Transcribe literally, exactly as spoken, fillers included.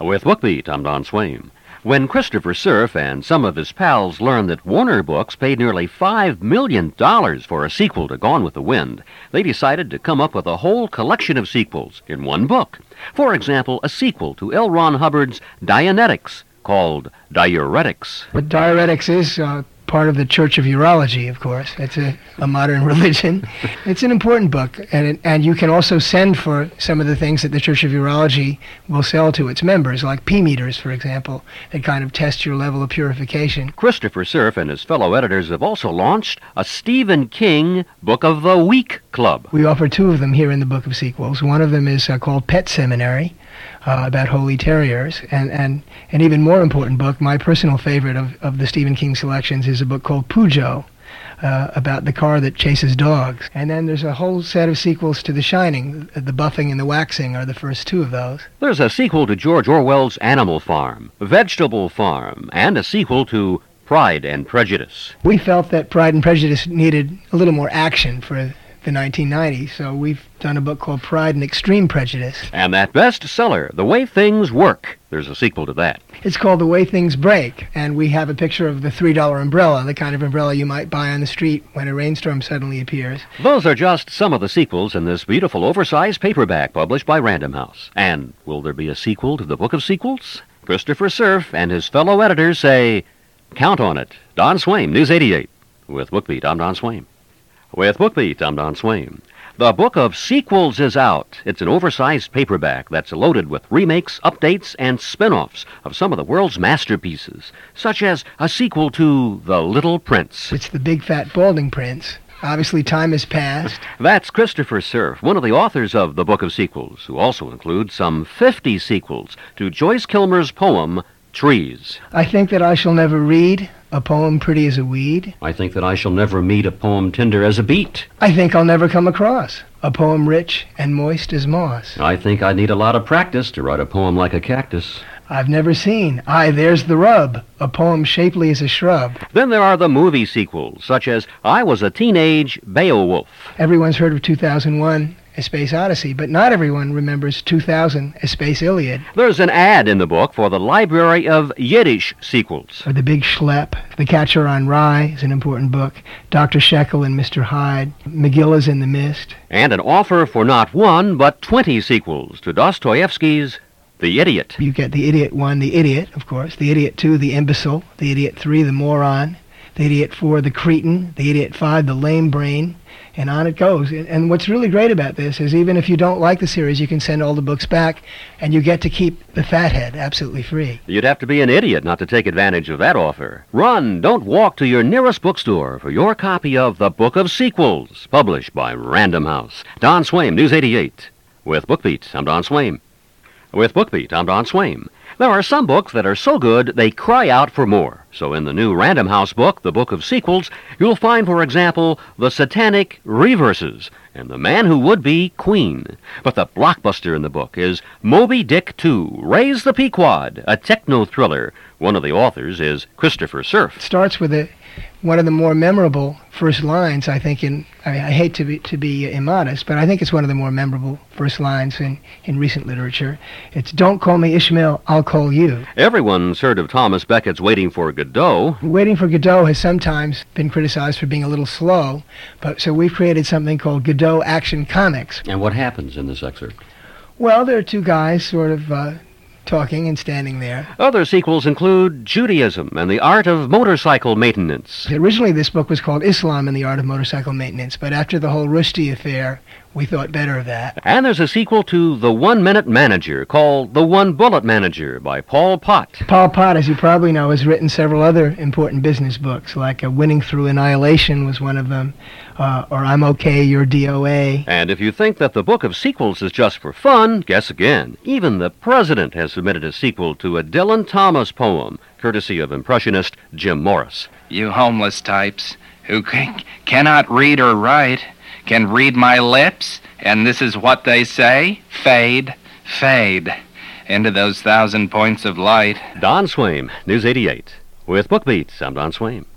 With BookBeat, I'm Don Swaim. When Christopher Cerf and some of his pals learned that Warner Books paid nearly five million dollars for a sequel to Gone with the Wind, they decided to come up with a whole collection of sequels in one book. For example, a sequel to L. Ron Hubbard's Dianetics, called Diuretics. What Diuretics is, uh, part of the Church of Urology, of course. It's a, a modern religion. It's an important book, and it, and you can also send for some of the things that the Church of Urology will sell to its members, like pee meters, for example, that kind of test your level of purification. Christopher Cerf and his fellow editors have also launched a Stephen King Book of the Week Club. We offer two of them here in the Book of Sequels. One of them is uh, called Pet Seminary, Uh, about holy terriers, and, and an even more important book, my personal favorite of, of the Stephen King selections, is a book called Pujo, uh, about the car that chases dogs. And then there's a whole set of sequels to The Shining. The Buffing and the Waxing are the first two of those. There's a sequel to George Orwell's Animal Farm, Vegetable Farm, and a sequel to Pride and Prejudice. We felt that Pride and Prejudice needed a little more action for the nineteen nineties, so we've done a book called Pride and Extreme Prejudice. And that bestseller, The Way Things Work, there's a sequel to that. It's called The Way Things Break, and we have a picture of the three dollar umbrella, the kind of umbrella you might buy on the street when a rainstorm suddenly appears. Those are just some of the sequels in this beautiful oversized paperback published by Random House. And will there be a sequel to the Book of Sequels? Christopher Cerf and his fellow editors say, count on it. Don Swaim, News eighty-eight. With BookBeat, I'm Don Swaim. With BookBeat, I'm Don Swaim. The Book of Sequels is out. It's an oversized paperback that's loaded with remakes, updates, and spin-offs of some of the world's masterpieces, such as a sequel to The Little Prince. It's the big fat balding prince. Obviously, time has passed. That's Christopher Cerf, one of the authors of The Book of Sequels, who also includes some fifty sequels to Joyce Kilmer's poem, Trees. I think that I shall never read a poem pretty as a weed. I think that I shall never meet a poem tender as a beet. I think I'll never come across a poem rich and moist as moss. I think I need a lot of practice to write a poem like a cactus. I've never seen, aye, there's the rub, a poem shapely as a shrub. Then there are the movie sequels, such as I Was a Teenage Beowulf. Everyone's heard of two thousand one, A Space Odyssey, but not everyone remembers two thousand, A Space Iliad. There's an ad in the book for the Library of Yiddish sequels. Or The Big Schlep, The Catcher on Rye is an important book, Doctor Shekel and Mister Hyde, McGill is in the Mist. And an offer for not one, but twenty sequels to Dostoevsky's The Idiot. You get The Idiot one, The Idiot, of course, The Idiot two, The Imbecile, The Idiot three, The Moron, The Idiot four, The Cretin, The Idiot five, The Lame Brain, and on it goes. And what's really great about this is even if you don't like the series, you can send all the books back, and you get to keep the fathead absolutely free. You'd have to be an idiot not to take advantage of that offer. Run, don't walk to your nearest bookstore for your copy of The Book of Sequels, published by Random House. Don Swaim, News eighty-eight. With BookBeat, I'm Don Swaim. With BookBeat, I'm Don Swaim. There are some books that are so good they cry out for more. So in the new Random House book, The Book of Sequels, you'll find, for example, The Satanic Reverses and The Man Who Would Be Queen. But the blockbuster in the book is Moby Dick two, Raise the Pequod, a techno-thriller. One of the authors is Christopher Cerf. It starts with a, one of the more memorable first lines, I think, in, I, mean, I hate to be, to be immodest, but I think it's one of the more memorable first lines in, in recent literature. It's, don't call me Ishmael, I'll call you. Everyone's heard of Thomas Beckett's Waiting for Godot. Waiting for Godot has sometimes been criticized for being a little slow, but so we've created something called Godot Action Comics. And what happens in this excerpt? Well, there are two guys sort of uh, talking and standing there. Other sequels include Judaism and the Art of Motorcycle Maintenance. Originally, this book was called Islam and the Art of Motorcycle Maintenance, but after the whole Rushdie affair, we thought better of that. And there's a sequel to The One-Minute Manager called The One-Bullet Manager by Paul Pott. Paul Pott, as you probably know, has written several other important business books, like uh, Winning Through Annihilation was one of them, uh, or I'm Okay, You're D O A. And if you think that the Book of Sequels is just for fun, guess again. Even the president has submitted a sequel to a Dylan Thomas poem, courtesy of impressionist Jim Morris. You homeless types who c- cannot read or write can read my lips, and this is what they say: fade, fade, into those thousand points of light. Don Swaim, News eighty-eight. With BookBeat, I'm Don Swaim.